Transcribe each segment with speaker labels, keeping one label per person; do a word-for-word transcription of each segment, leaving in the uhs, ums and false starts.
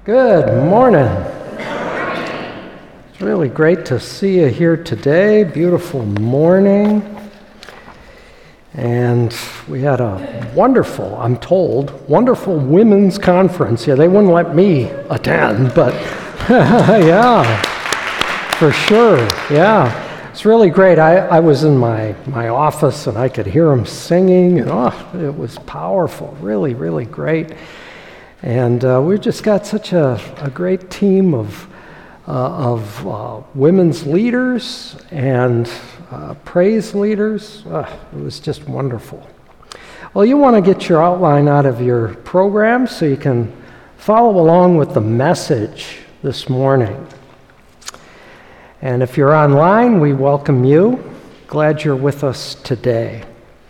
Speaker 1: Good morning. It's really great to see you here today. Beautiful morning. And we had a wonderful, I'm told, wonderful women's conference. Yeah, they wouldn't let me attend, but yeah, for sure. Yeah, it's really great. I, I was in my, my office and I could hear them singing, and oh, it was powerful. Really, really great. And uh, we've just got such a, a great team of uh, of uh, women's leaders and uh, praise leaders. Uh, it was just wonderful. Well, you want to get your outline out of your program so you can follow along with the message this morning. And if you're online, we welcome you. Glad you're with us today.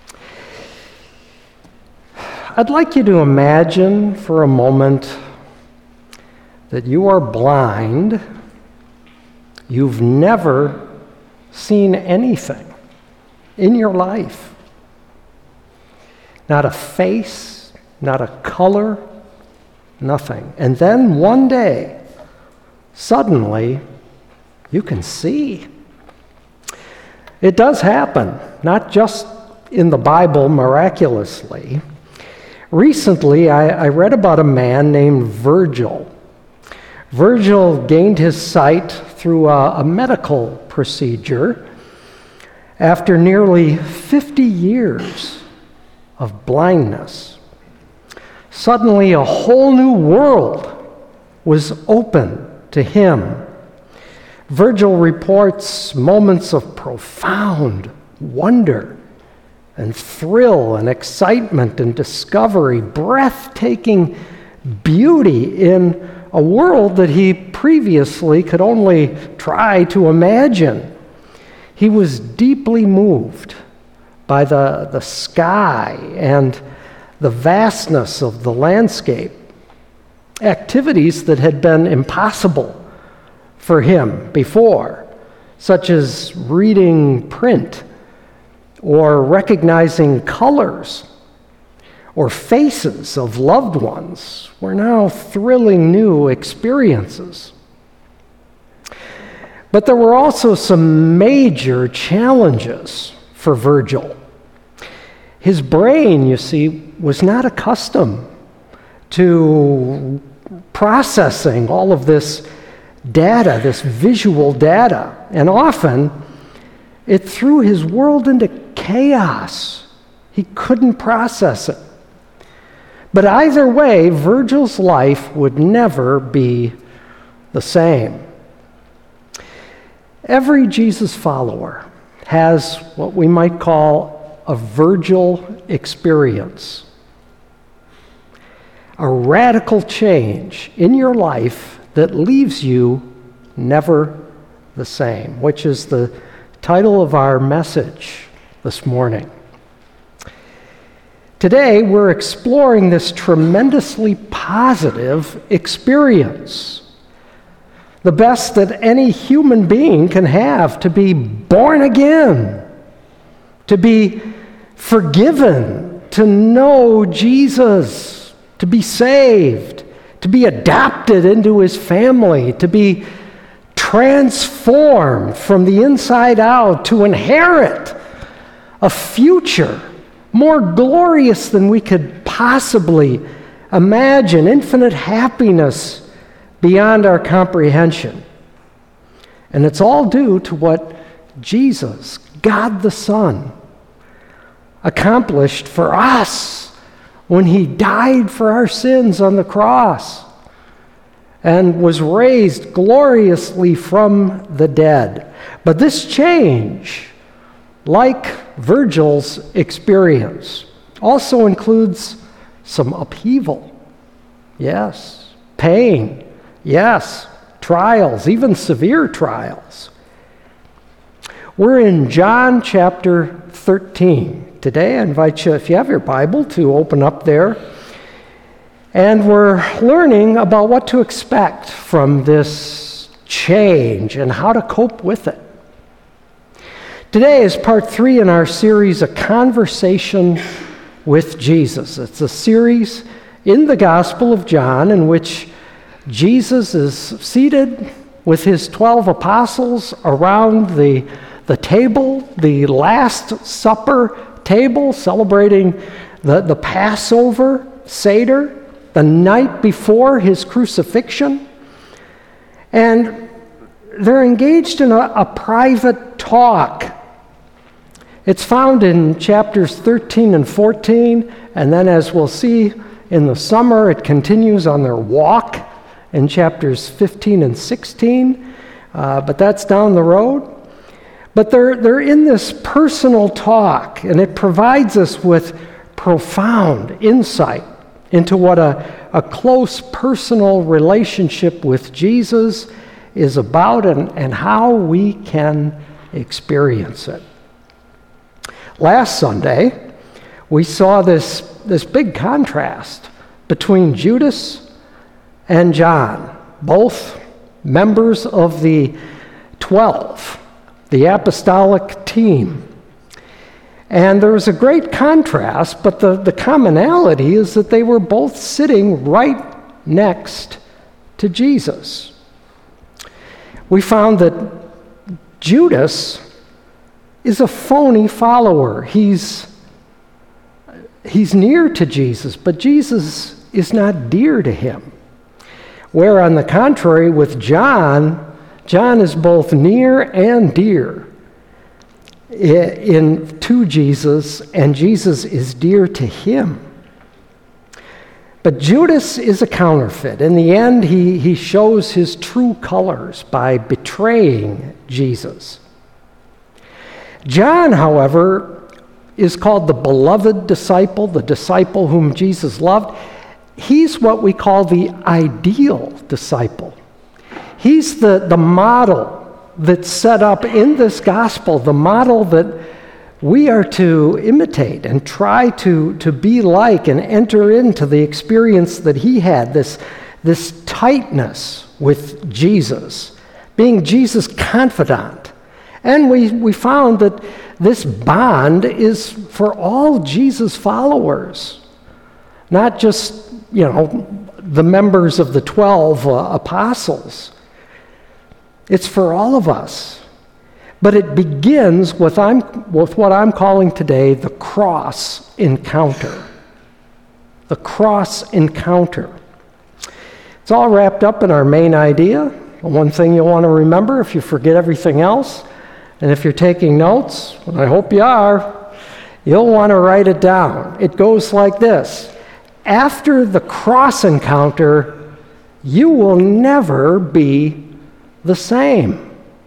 Speaker 1: I'd like you to imagine for a moment that you are blind. You've never seen anything in your life. Not a face, not a color, nothing. And then one day, suddenly, you can see. It does happen, not just in the Bible miraculously. Recently, I, I read about a man named Virgil. Virgil gained his sight through a, a medical procedure after nearly fifty years of blindness. Suddenly, a whole new world was open to him. Virgil reports moments of profound wonder and thrill and excitement and discovery, breathtaking beauty in a world that he previously could only try to imagine. He was deeply moved by the, the sky and the vastness of the landscape, activities that had been impossible for him before, such as reading print, or recognizing colors or faces of loved ones were now thrilling new experiences. But there were also some major challenges for Virgil. His brain, you see, was not accustomed to processing all of this data, this visual data, and often it threw his world into chaos. He couldn't process it. But either way, Virgil's life would never be the same. Every Jesus follower has what we might call a Virgil experience. A radical change in your life that leaves you never the same, which is the title of our message this morning. Today, we're exploring this tremendously positive experience, the best that any human being can have, to be born again, to be forgiven, to know Jesus, to be saved, to be adopted into his family, to be transformed from the inside out, to inherit a future more glorious than we could possibly imagine, infinite happiness beyond our comprehension. And it's all due to what Jesus, God the Son, accomplished for us when he died for our sins on the cross and was raised gloriously from the dead. But this change, like Virgil's experience, also includes some upheaval. Yes, pain. Yes, trials, even severe trials. We're in John chapter thirteen. Today, I invite you, if you have your Bible, to open up there. And we're learning about what to expect from this change and how to cope with it. Today is part three in our series, A Conversation with Jesus. It's a series in the Gospel of John in which Jesus is seated with his twelve apostles around the, the table, the Last Supper table, celebrating the, the Passover Seder, the night before his crucifixion. And they're engaged in a, a private talk. It's found in chapters thirteen and fourteen, and then as we'll see in the summer, it continues on their walk in chapters fifteen and sixteen, uh, but that's down the road. But they're, they're in this personal talk, and it provides us with profound insight into what a, a close personal relationship with Jesus is about and, and how we can experience it. Last Sunday, we saw this, this big contrast between Judas and John, both members of the twelve, the apostolic team. And there was a great contrast, but the, the commonality is that they were both sitting right next to Jesus. We found that Judas is a phony follower. He's, he's near to Jesus, but Jesus is not dear to him. Where, on the contrary, with John, John is both near and dear in, to Jesus, and Jesus is dear to him. But Judas is a counterfeit. In the end, he, he shows his true colors by betraying Jesus. John, however, is called the beloved disciple, the disciple whom Jesus loved. He's what we call the ideal disciple. He's the, the model that's set up in this gospel, the model that we are to imitate and try to, to be like and enter into the experience that he had, this, this tightness with Jesus, being Jesus' confidant. And we, we found that this bond is for all Jesus followers, not just, you know, the members of the twelve uh, apostles. It's for all of us. But it begins with, I'm, with what I'm calling today the cross encounter. The cross encounter. It's all wrapped up in our main idea. One thing you'll want to remember if you forget everything else, and if you're taking notes, and I hope you are, you'll want to write it down. It goes like this. After the cross encounter, you will never be the same.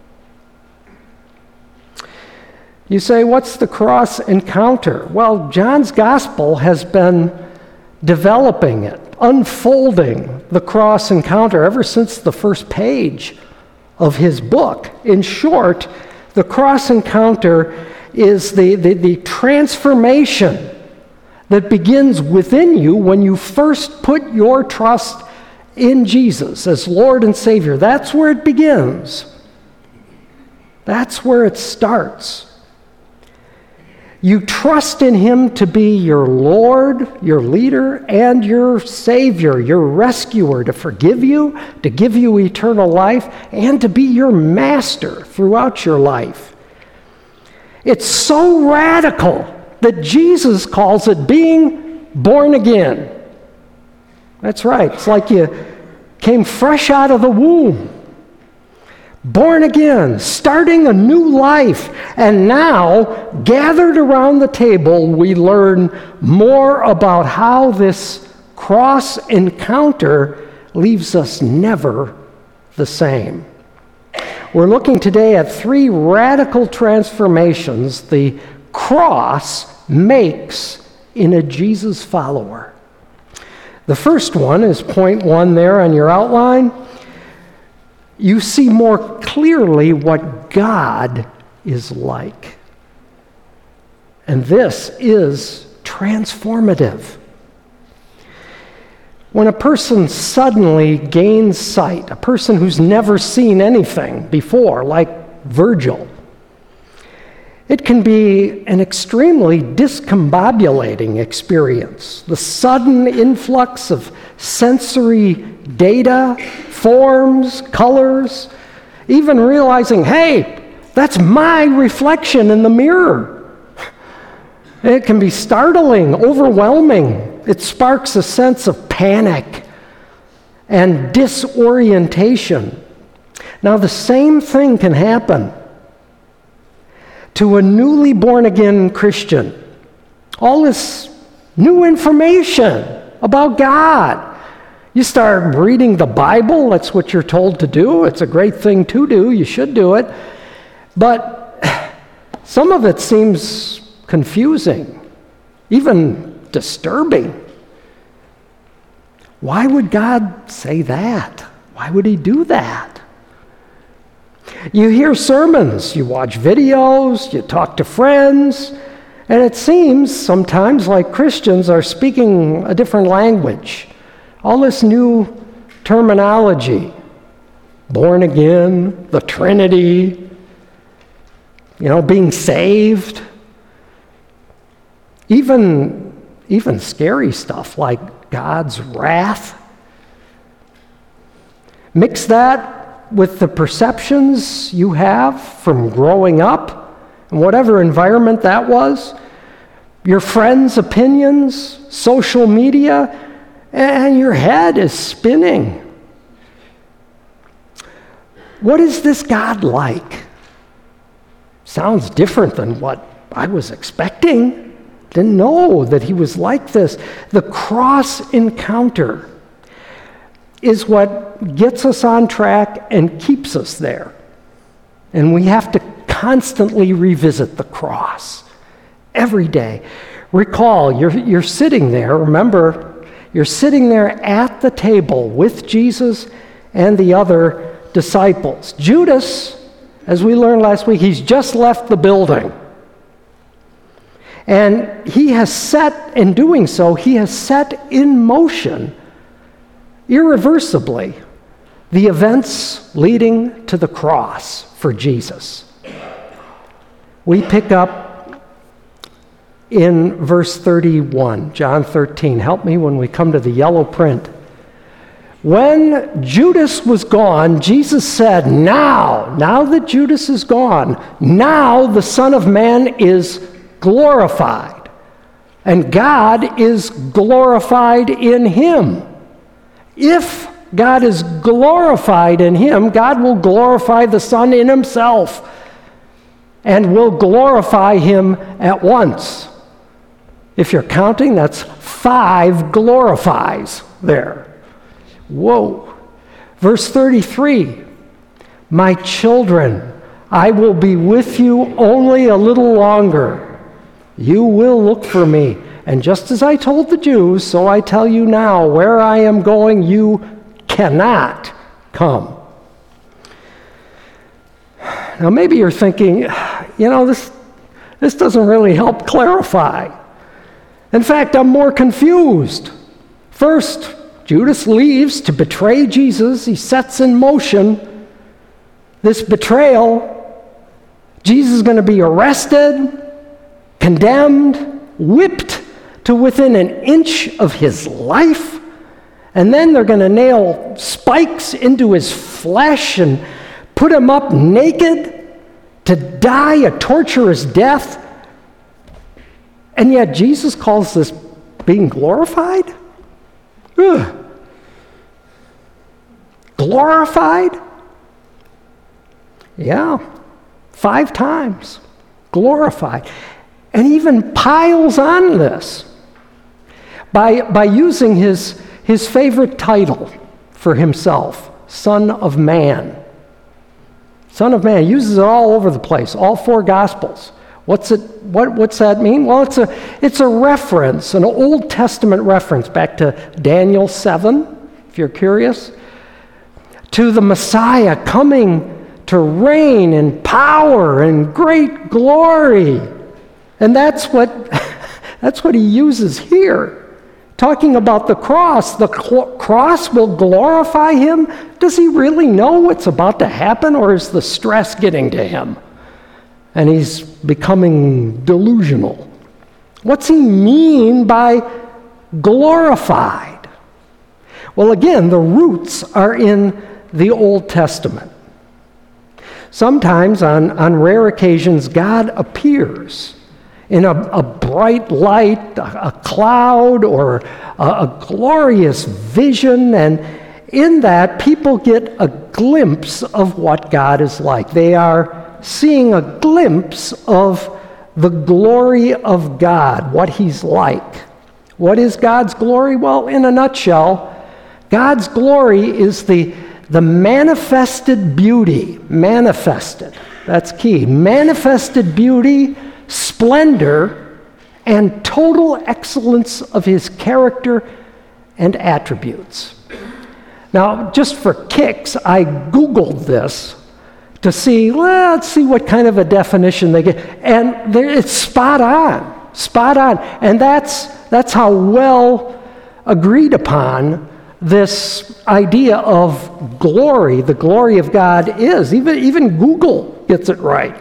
Speaker 1: You say, what's the cross encounter? Well, John's gospel has been developing it, unfolding the cross encounter ever since the first page of his book. In short, the cross encounter is the, the, the transformation that begins within you when you first put your trust in Jesus as Lord and Savior. That's where it begins. That's where it starts. You trust in him to be your Lord, your leader, and your Savior, your rescuer, to forgive you, to give you eternal life, and to be your master throughout your life. It's so radical that Jesus calls it being born again. That's right. It's like you came fresh out of the womb. Born again, starting a new life. And now, gathered around the table, we learn more about how this cross encounter leaves us never the same. We're looking today at three radical transformations the cross makes in a Jesus follower. The first one is point one there on your outline. You see more clearly what God is like. And this is transformative. When a person suddenly gains sight, a person who's never seen anything before, like Virgil, It can be an extremely discombobulating experience. The sudden influx of sensory data, forms, colors, even realizing, hey, that's my reflection in the mirror. It can be startling, overwhelming. It sparks a sense of panic and disorientation. Now, the same thing can happen to a newly born-again Christian. All this new information about God. You start reading the Bible, that's what you're told to do. It's a great thing to do, you should do it. But some of it seems confusing, even disturbing. Why would God say that? Why would he do that? You hear sermons, you watch videos, you talk to friends, and it seems sometimes like Christians are speaking a different language. All this new terminology, born again, the Trinity, you know, being saved, even, even scary stuff like God's wrath. Mix that with the perceptions you have from growing up, and whatever environment that was, your friends' opinions, social media, and your head is spinning. What is this God like? Sounds different than what I was expecting. Didn't know that he was like this. The cross encounter is what gets us on track and keeps us there. And we have to constantly revisit the cross every day. Recall, you're, you're sitting there, remember, you're sitting there at the table with Jesus and the other disciples. Judas, as we learned last week, he's just left the building. And he has set, in doing so, he has set in motion irreversibly the events leading to the cross for Jesus. We pick up in verse thirty-one, John thirteen. Help me when we come to the yellow print. When Judas was gone, Jesus said, now, now that Judas is gone, now the Son of Man is glorified, and God is glorified in him. If God is glorified in him, God will glorify the Son in himself and will glorify him at once. If you're counting, that's five glorifies there. Whoa. Verse thirty-three, my children, I will be with you only a little longer. You will look for me. And just as I told the Jews, so I tell you now, where I am going, you cannot come. Now maybe you're thinking, you know, this, this doesn't really help clarify. In fact, I'm more confused. First, Judas leaves to betray Jesus. He sets in motion this betrayal. Jesus is going to be arrested, condemned, whipped to within an inch of his life, and then they're going to nail spikes into his flesh and put him up naked to die a torturous death. And yet Jesus calls this being glorified? Ugh. Glorified? Yeah, five times. Glorified. And even piles on this by, by using his, his favorite title for himself, Son of Man. Son of Man. He uses it all over the place, all four Gospels. What's it? What, what's that mean? Well, it's a, it's a reference, an Old Testament reference back to Daniel seven, if you're curious, to the Messiah coming to reign in power and great glory. And that's what, that's what he uses here. Talking about the cross, the cl- cross will glorify him. Does he really know what's about to happen, or is the stress getting to him? and he's becoming delusional. What's he mean by glorified? Well, again, the roots are in the Old Testament. Sometimes, on, on rare occasions, God appears in a, a bright light, a, a cloud, or a, a glorious vision, and in that, people get a glimpse of what God is like. They are seeing a glimpse of the glory of God, what he's like. What is God's glory? Well, in a nutshell, God's glory is the, the manifested beauty, manifested, that's key, manifested beauty, splendor, and total excellence of his character and attributes. Now, just for kicks, I Googled this to see, well, let's see what kind of a definition they get. And there, it's spot on, spot on. And that's, that's how well agreed upon this idea of glory, the glory of God is. Even, even Google gets it right.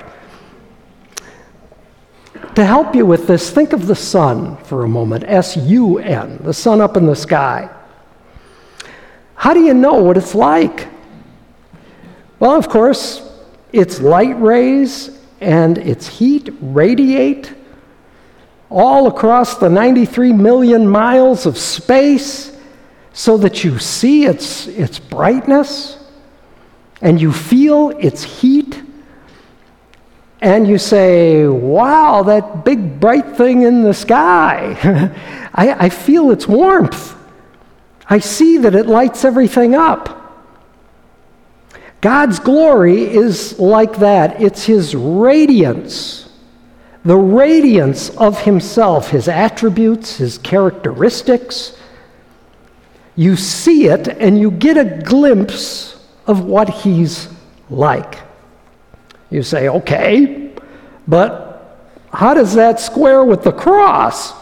Speaker 1: To help you with this, think of the sun for a moment, S U N, the sun up in the sky. How do you know what it's like? Well, of course, its light rays and its heat radiate all across the ninety-three million miles of space so that you see its, its brightness and you feel its heat and you say, wow, that big bright thing in the sky, I, I feel its warmth. I see that it lights everything up. God's glory is like that. It's his radiance, the radiance of himself, his attributes, his characteristics. You see it and you get a glimpse of what he's like. You say, okay, but how does that square with the cross?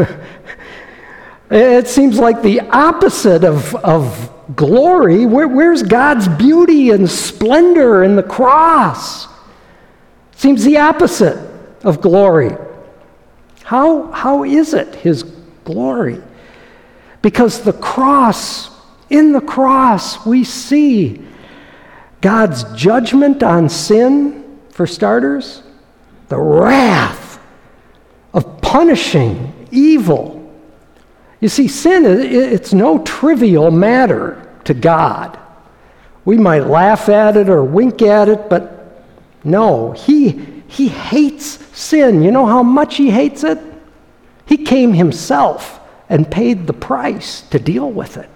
Speaker 1: It seems like the opposite of, of glory. Where, where's God's beauty and splendor in the cross? It seems the opposite of glory. How, how is it his glory? Because the cross, in the cross, we see God's judgment on sin, for starters, the wrath of punishing evil. You see, sin, it's no trivial matter to God. We might laugh at it or wink at it, but no, he, he hates sin. You know how much he hates it? He came himself and paid the price to deal with it.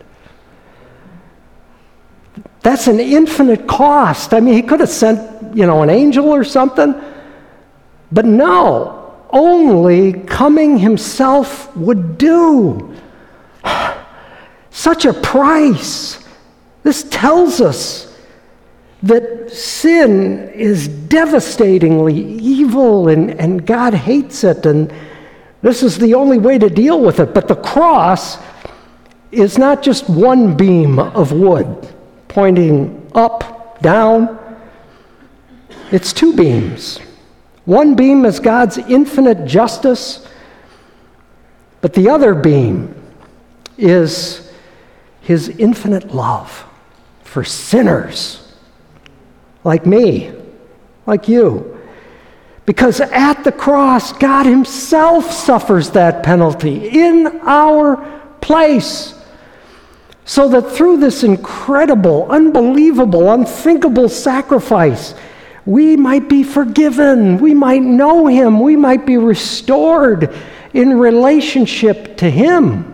Speaker 1: That's an infinite cost. I mean, he could have sent, you know, an angel or something, but no. Only coming himself would do. Such a price. This tells us that sin is devastatingly evil and, and God hates it, and this is the only way to deal with it. But the cross is not just one beam of wood pointing up, down. It's two beams. One beam is God's infinite justice, but the other beam is his infinite love for sinners like me, like you. Because at the cross, God himself suffers that penalty in our place, so that through this incredible, unbelievable, unthinkable sacrifice, we might be forgiven, we might know him, we might be restored in relationship to him.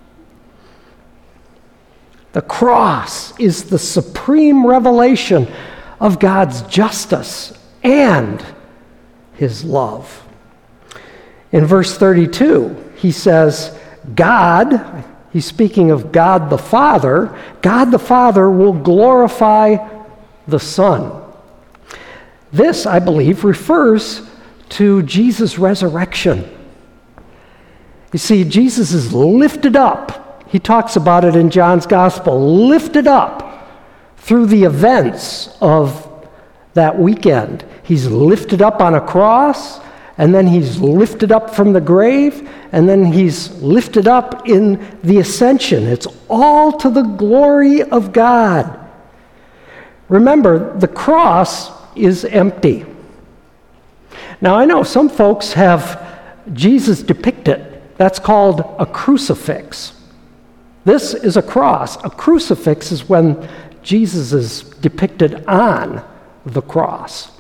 Speaker 1: The cross is the supreme revelation of God's justice and his love. In verse thirty-two, he says, God, he's speaking of God the Father, God the Father will glorify the Son. This, I believe, refers to Jesus' resurrection. You see, Jesus is lifted up. He talks about it in John's Gospel, lifted up through the events of that weekend. He's lifted up on a cross, and then he's lifted up from the grave, and then he's lifted up in the ascension. It's all to the glory of God. Remember, the cross is empty. Now, I know some folks have Jesus depicted. That's called a crucifix. This is a cross. A crucifix is when Jesus is depicted on the cross.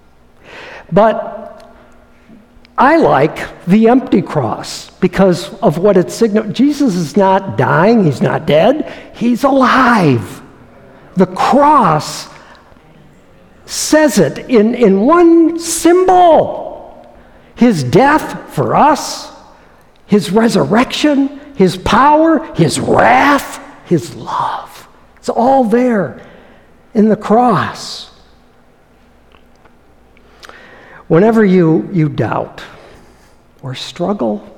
Speaker 1: But I like the empty cross because of what it signifies. Jesus is not dying. He's not dead. He's alive. The cross says it in, in one symbol. His death for us, his resurrection, his power, his wrath, his love. It's all there in the cross. Whenever you, you doubt or struggle,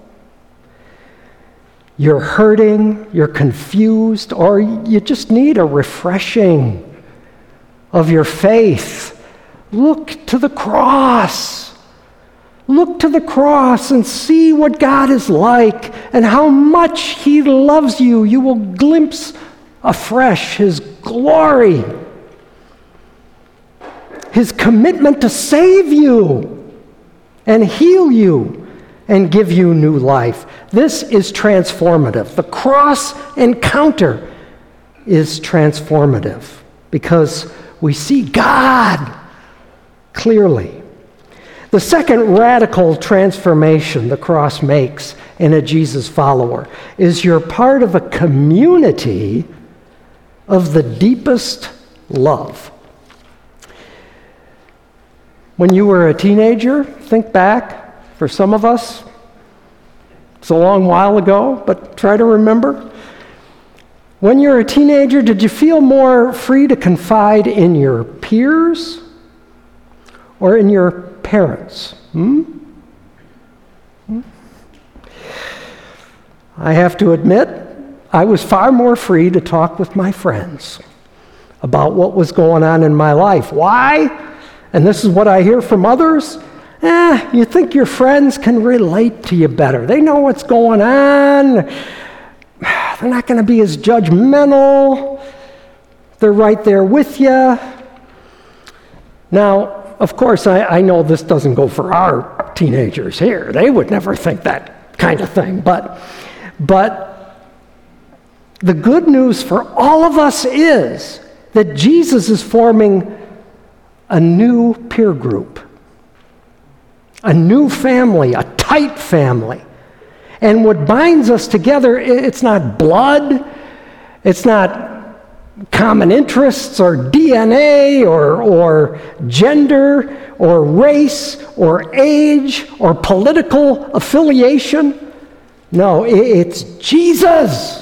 Speaker 1: you're hurting, you're confused, or you just need a refreshing of your faith, look to the cross. Look to the cross and see what God is like and how much he loves you. You will glimpse afresh his glory, his commitment to save you and heal you and give you new life. This is transformative. The cross encounter is transformative because we see God clearly. The second radical transformation the cross makes in a Jesus follower is you're part of a community of the deepest love. When you were a teenager, think back, for some of us, it's a long while ago, but try to remember. When you were a teenager, did you feel more free to confide in your peers or in your parents? Hmm? Hmm? I have to admit, I was far more free to talk with my friends about what was going on in my life. Why? And this is what I hear from others. Eh, you think your friends can relate to you better. They know what's going on. They're not going to be as judgmental. They're right there with you. Now, of course, I, I know this doesn't go for our teenagers here. They would never think that kind of thing. But, but the good news for all of us is that Jesus is forming a new peer group, a new family, a tight family. And what binds us together, it's not blood, it's not common interests or D N A or, or gender or race or age or political affiliation. No, it's Jesus.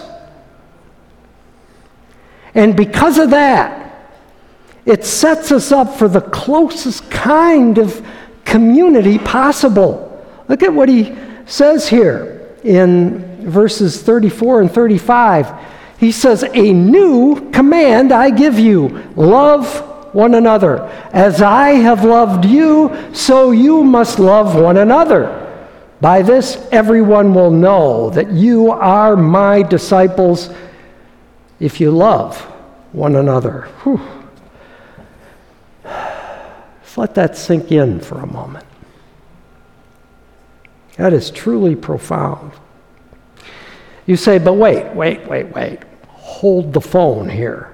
Speaker 1: And because of that, it sets us up for the closest kind of community possible. Look at what he says here in verses thirty-four and thirty-five. He says, "A new command I give you, love one another. As I have loved you, so you must love one another. By this everyone will know that you are my disciples if you love one another." Whew. Let's let that sink in for a moment. That is truly profound. You say, but wait, wait, wait, wait. Hold the phone here.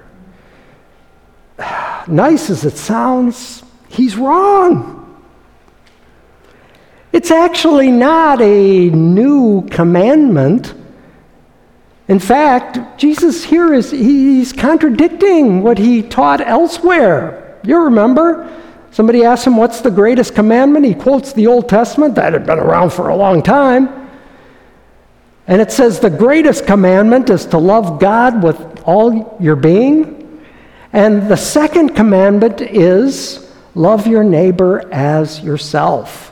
Speaker 1: Nice as it sounds, he's wrong. It's actually not a new commandment. In fact, Jesus here is he's contradicting what he taught elsewhere. You remember? Somebody asked him, what's the greatest commandment? He quotes the Old Testament. That had been around for a long time. And it says the greatest commandment is to love God with all your being. And the second commandment is love your neighbor as yourself.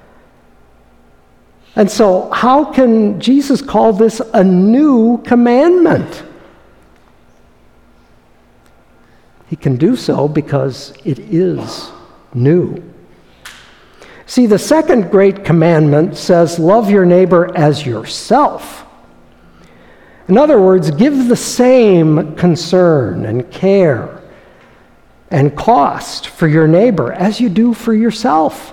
Speaker 1: And so how can Jesus call this a new commandment? He can do so because it is new. See, the second great commandment says, love your neighbor as yourself. In other words, give the same concern and care and cost for your neighbor as you do for yourself.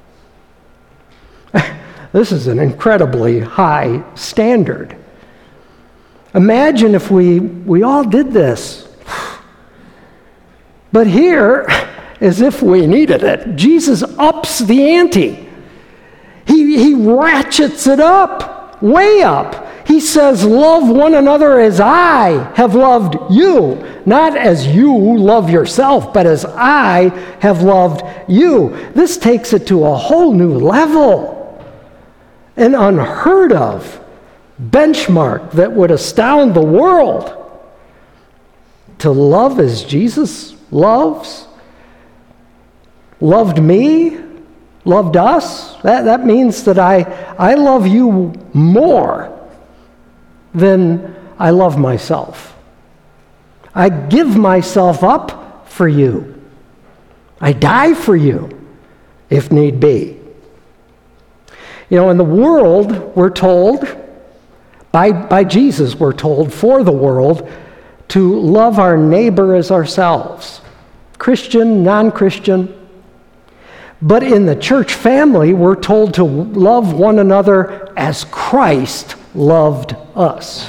Speaker 1: This is an incredibly high standard. Imagine if we, we all did this. But here, as if we needed it, Jesus ups the ante. He, he ratchets it up, way up. He says, love one another as I have loved you. Not as you love yourself, but as I have loved you. This takes it to a whole new level. An unheard of benchmark that would astound the world. To love as Jesus loves, loved me, loved us, that, that means that I, I love you more than I love myself. I give myself up for you. I die for you, if need be. You know, in the world, we're told, by, by Jesus, we're told, for the world, to love our neighbor as ourselves. Christian, non-Christian. But in the church family, we're told to love one another as Christ loved us.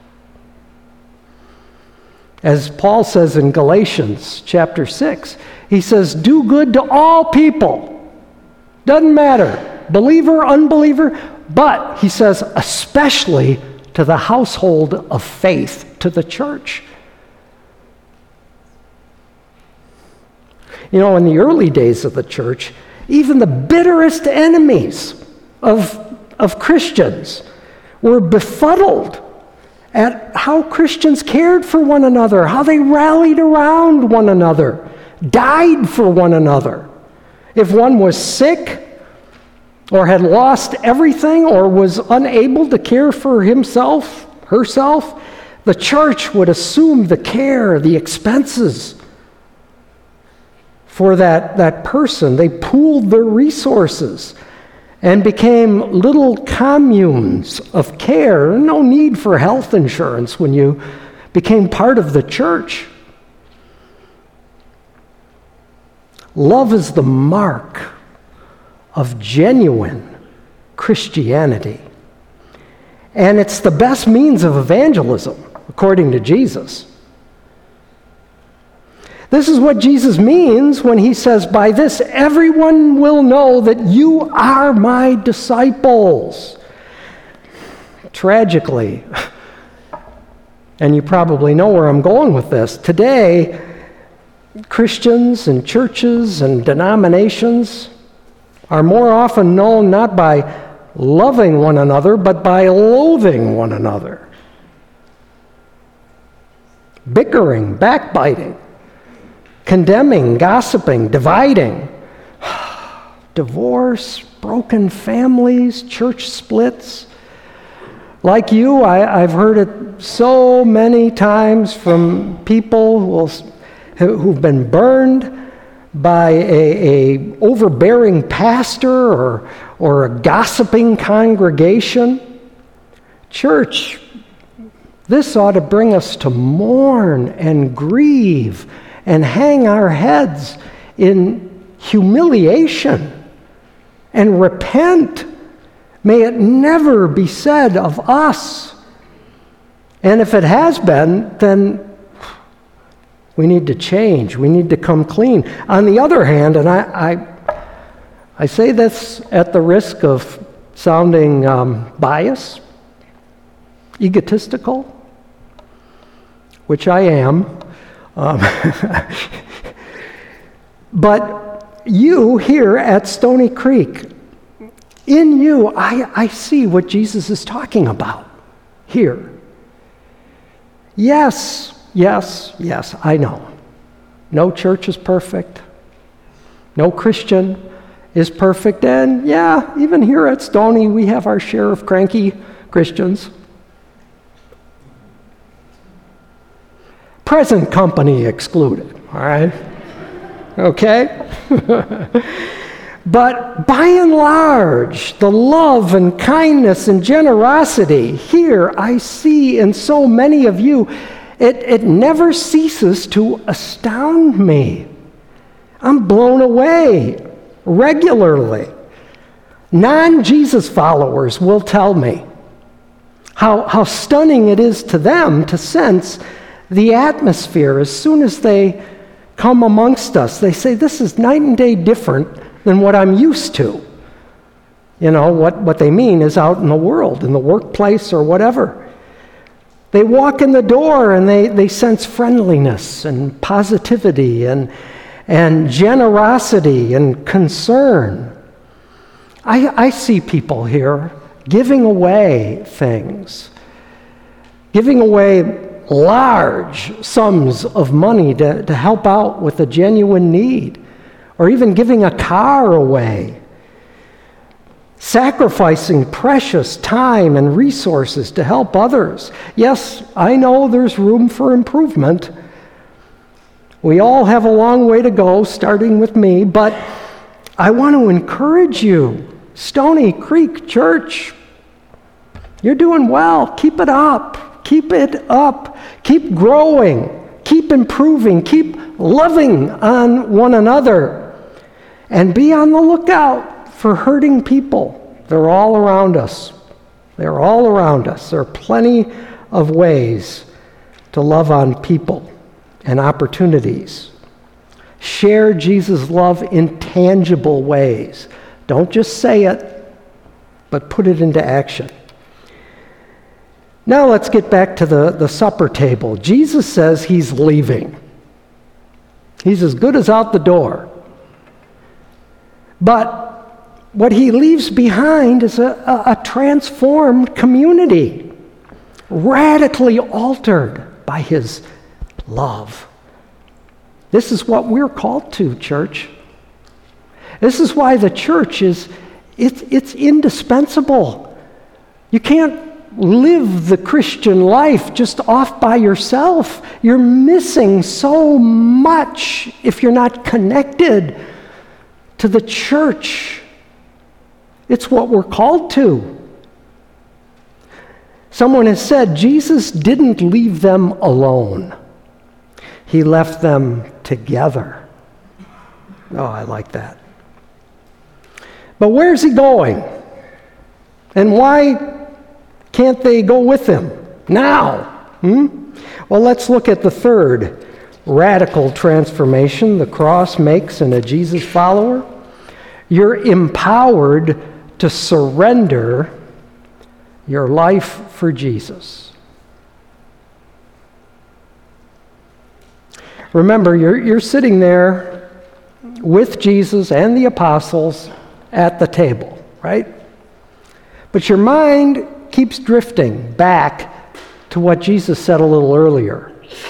Speaker 1: As Paul says in Galatians chapter six, he says, do good to all people. Doesn't matter, believer, unbeliever, but he says, especially to the household of faith, to the church. You know, in the early days of the church, even the bitterest enemies of, of Christians were befuddled at how Christians cared for one another, how they rallied around one another, died for one another. If one was sick or had lost everything or was unable to care for himself, herself, the church would assume the care, the expenses for that, that person. They pooled their resources and became little communes of care. No need for health insurance when you became part of the church. Love is the mark of genuine Christianity. And it's the best means of evangelism, according to Jesus. This is what Jesus means when he says, by this everyone will know that you are my disciples. Tragically, and you probably know where I'm going with this, today, Christians and churches and denominations are more often known not by loving one another, but by loathing one another. Bickering, backbiting, condemning, gossiping, dividing, divorce, broken families, church splits. Like you, I, I've heard it so many times from people who will, who've been burned by a, a overbearing pastor or, or a gossiping congregation. Church, this ought to bring us to mourn and grieve and hang our heads in humiliation and repent. May it never be said of us. And if it has been, then we need to change. We need to come clean. On the other hand, and I, I, I say this at the risk of sounding um, biased, egotistical, which I am. Um, but you here at Stony Creek, in you, I, I see what Jesus is talking about here. Yes, yes, yes, I know. No church is perfect. No Christian is perfect. And yeah, even here at Stony, we have our share of cranky Christians. Present company excluded, all right? okay? But by and large, the love and kindness and generosity here I see in so many of you, it, it never ceases to astound me. I'm blown away regularly. Non-Jesus followers will tell me how, how stunning it is to them to sense the atmosphere as soon as they come amongst us. They say, this is night and day different than what I'm used to. You know, what, what they mean is out in the world, in the workplace or whatever. They walk in the door and they, they sense friendliness and positivity and, and generosity and concern. I, I see people here giving away things, giving away large sums of money to, to help out with a genuine need, or even giving a car away, sacrificing precious time and resources to help others. Yes, I know there's room for improvement. We all have a long way to go, starting with me, but I want to encourage you, Stony Creek Church, you're doing well. Keep it up. Keep it up. Keep growing. Keep improving. Keep loving on one another. And be on the lookout for hurting people. They're all around us. They're all around us. There are plenty of ways to love on people and opportunities. Share Jesus' love in tangible ways. Don't just say it, but put it into action. Now let's get back to the, the supper table. Jesus says he's leaving. He's as good as out the door. But what he leaves behind is a, a, a transformed community, radically altered by his love. This is what we're called to, church. This is why the church is, it's, it's indispensable. You can't live the Christian life just off by yourself. You're missing so much if you're not connected to the church. It's what we're called to. Someone has said Jesus didn't leave them alone. He left them together. Oh, I like that. But where's he going? And why can't they go with him now? Hmm? Well, let's look at the third radical transformation the cross makes in a Jesus follower. You're empowered to surrender your life for Jesus. Remember, you're, you're sitting there with Jesus and the apostles at the table, right? But your mind keeps drifting back to what Jesus said a little earlier.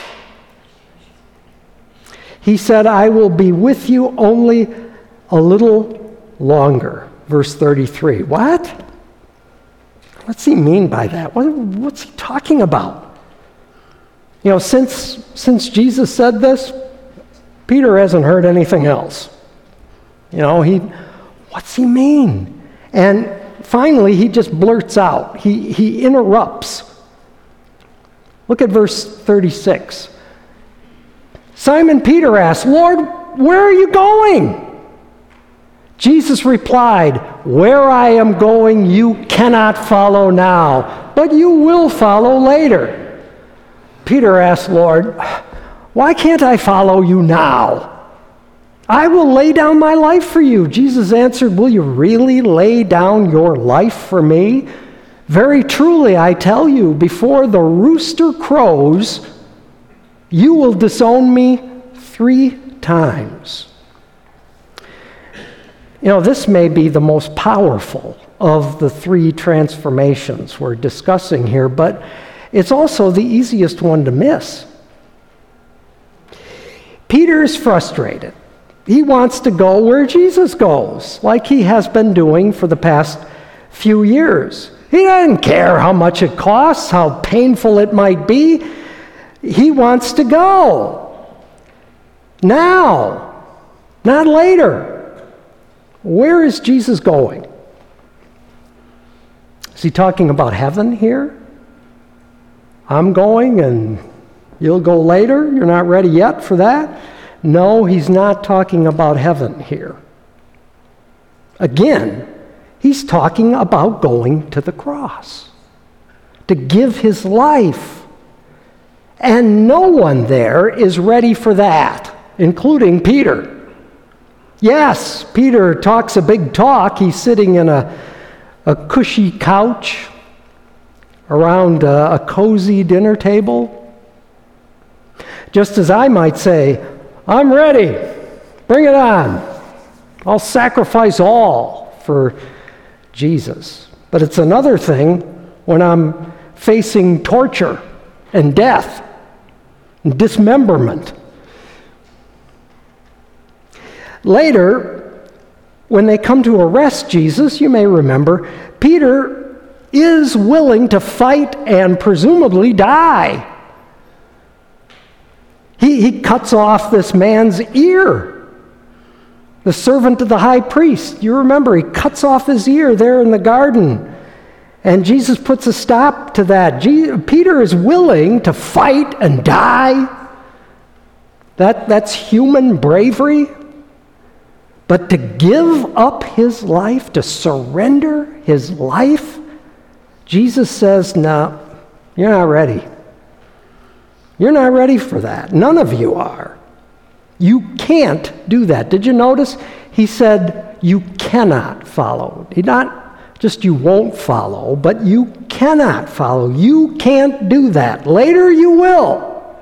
Speaker 1: He said, I will be with you only a little longer. Verse thirty-three. What? What's he mean by that? What, what's he talking about? You know, since, since Jesus said this, Peter hasn't heard anything else. You know, he, what's he mean? And finally, he just blurts out. He, he interrupts. Look at verse thirty-six. Simon Peter asked, Lord, where are you going? Jesus replied, where I am going you cannot follow now, but you will follow later. Peter asked, Lord, why can't I follow you now? I will lay down my life for you. Jesus answered, will you really lay down your life for me? Very truly, I tell you, before the rooster crows, you will disown me three times. You know, this may be the most powerful of the three transformations we're discussing here, but it's also the easiest one to miss. Peter is frustrated. He wants to go where Jesus goes, like he has been doing for the past few years. He doesn't care how much it costs, how painful it might be. He wants to go. Now. not later. Where is Jesus going? Is he talking about heaven here? I'm going and you'll go later? You're not ready yet for that? No, he's not talking about heaven here. Again, he's talking about going to the cross, to give his life. And no one there is ready for that, including Peter. Yes, Peter talks a big talk. He's sitting in a, a cushy couch around a, a cozy dinner table. Just as I might say, I'm ready. Bring it on. I'll sacrifice all for Jesus. But it's another thing when I'm facing torture and death and dismemberment. Later, when they come to arrest Jesus, you may remember, Peter is willing to fight and presumably die. He, he cuts off this man's ear, the servant of the high priest. You remember, he cuts off his ear there in the garden. And Jesus puts a stop to that. Je- Peter is willing to fight and die. That, that's human bravery. But to give up his life, to surrender his life, Jesus says, no, you're not ready. You're not ready for that. None of you are. You can't do that. Did you notice? He said, you cannot follow. He not just you won't follow, but you cannot follow. You can't do that. Later you will.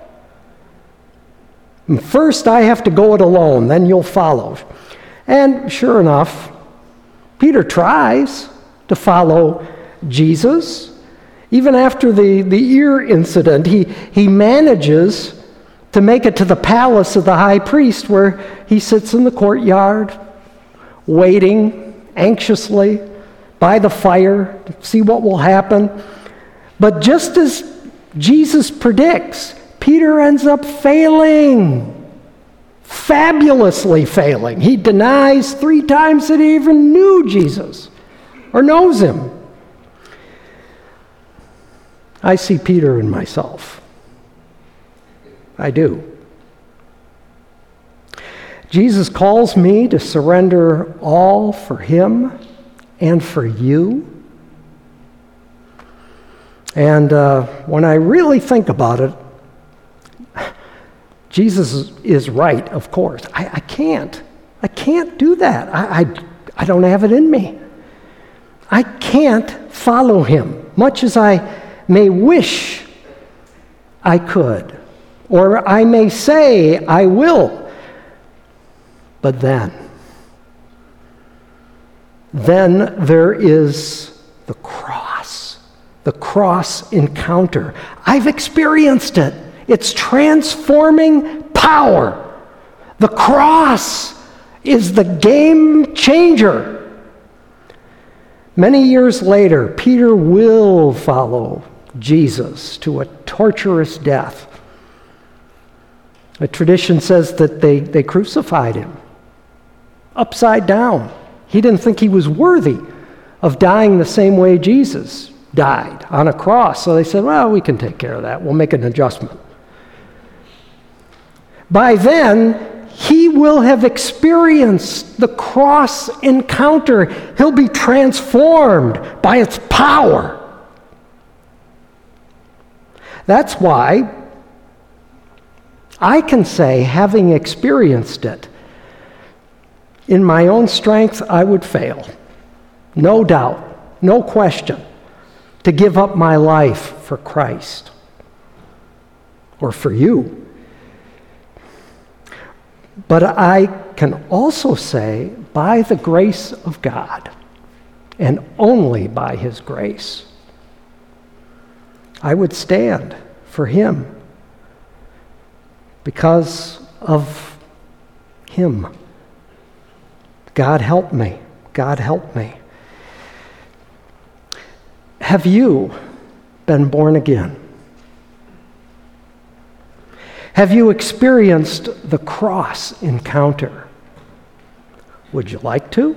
Speaker 1: And first I have to go it alone, then you'll follow. And sure enough, Peter tries to follow Jesus. Even after the, the ear incident, he, he manages to make it to the palace of the high priest, where he sits in the courtyard, waiting anxiously by the fire to see what will happen. But just as Jesus predicts, Peter ends up failing, fabulously failing. He denies three times that he even knew Jesus or knows him. I see Peter in myself. I do. Jesus calls me to surrender all for him and for you. And uh, when I really think about it, Jesus is right, of course. I, I can't. I can't do that. I, I, I don't have it in me. I can't follow him, much as I may wish I could, or I may say I will. But then, then there is the cross, the cross encounter. I've experienced it. It's transforming power. The cross is the game changer. Many years later, Peter will follow Jesus to a torturous death. A tradition says that they, they crucified him upside down. He didn't think he was worthy of dying the same way Jesus died, on a cross. So they said, well, we can take care of that. We'll make an adjustment. By then, he will have experienced the cross encounter. He'll be transformed by its power. That's why I can say, having experienced it, in my own strength, I would fail. No doubt, no question, to give up my life for Christ or for you. But I can also say, by the grace of God, and only by his grace, I would stand for him because of him. God help me. God help me. Have you been born again? Have you experienced the cross encounter? Would you like to?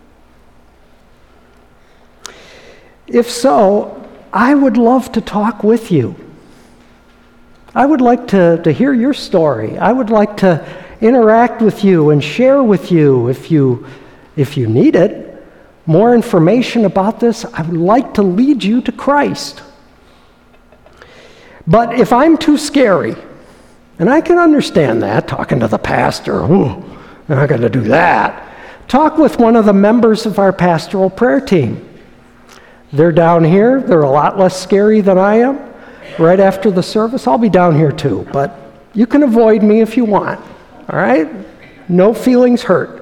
Speaker 1: If so, I would love to talk with you. I would like to, to hear your story. I would like to interact with you and share with you if you if you need it. More information about this, I would like to lead you to Christ. But if I'm too scary, and I can understand that, talking to the pastor, ooh, I'm not going to do that. Talk with one of the members of our pastoral prayer team. They're down here. They're a lot less scary than I am. Right after the service, I'll be down here too, but you can avoid me if you want, all right? No feelings hurt.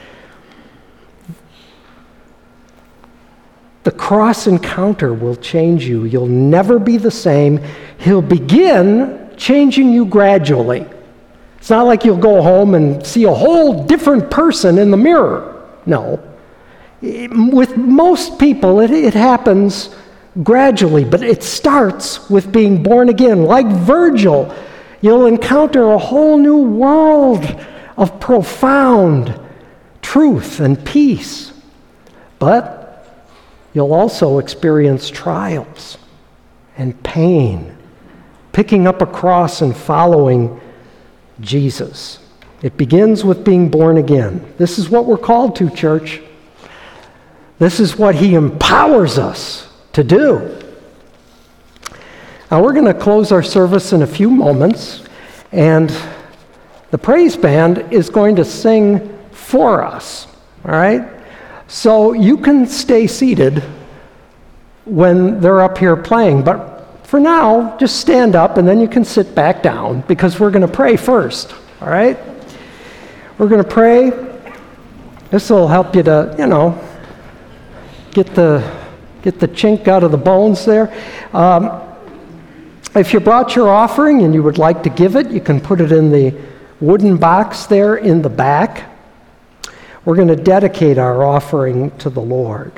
Speaker 1: The cross encounter will change you. You'll never be the same. He'll begin changing you gradually. It's not like you'll go home and see a whole different person in the mirror. No. With most people, it, it happens gradually, but it starts with being born again. Like Virgil, you'll encounter a whole new world of profound truth and peace. But you'll also experience trials and pain, picking up a cross and following Jesus. It begins with being born again. This is what we're called to, church. This is what he empowers us to do. Now we're going to close our service in a few moments, and the praise band is going to sing for us, all right? So you can stay seated when they're up here playing, but for now, just stand up and then you can sit back down because we're going to pray first, all right? We're going to pray. This will help you to, you know, get the get the chink out of the bones there. Um, if you brought your offering and you would like to give it, you can put it in the wooden box there in the back. We're going to dedicate our offering to the Lord.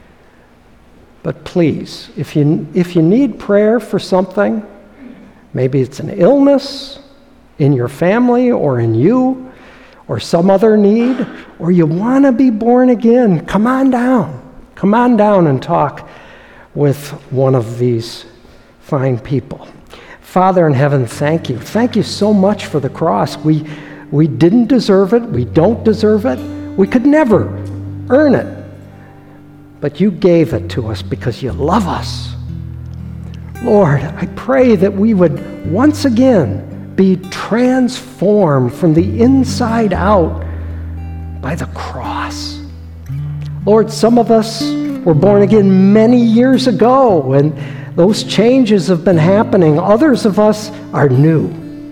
Speaker 1: But please, if you if you need prayer for something, maybe it's an illness in your family or in you, or some other need, or you want to be born again, come on down. Come on down and talk with one of these fine people. Father in heaven, thank you. Thank you so much for the cross. We we didn't deserve it. We don't deserve it. We could never earn it. But you gave it to us because you love us. Lord, I pray that we would once again be transformed from the inside out by the cross. Lord, some of us were born again many years ago, and those changes have been happening. Others of us are new.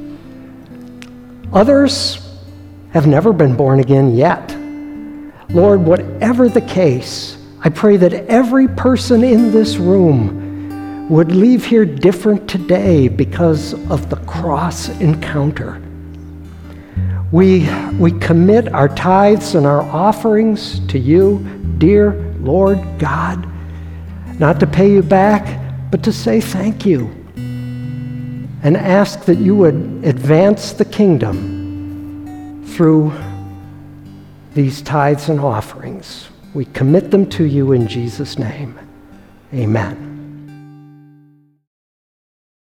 Speaker 1: Others have never been born again yet. Lord, whatever the case, I pray that every person in this room would leave here different today because of the cross encounter. We, we commit our tithes and our offerings to you, dear Lord God, not to pay you back, but to say thank you and ask that you would advance the kingdom through these tithes and offerings. We commit them to you in Jesus' name. Amen.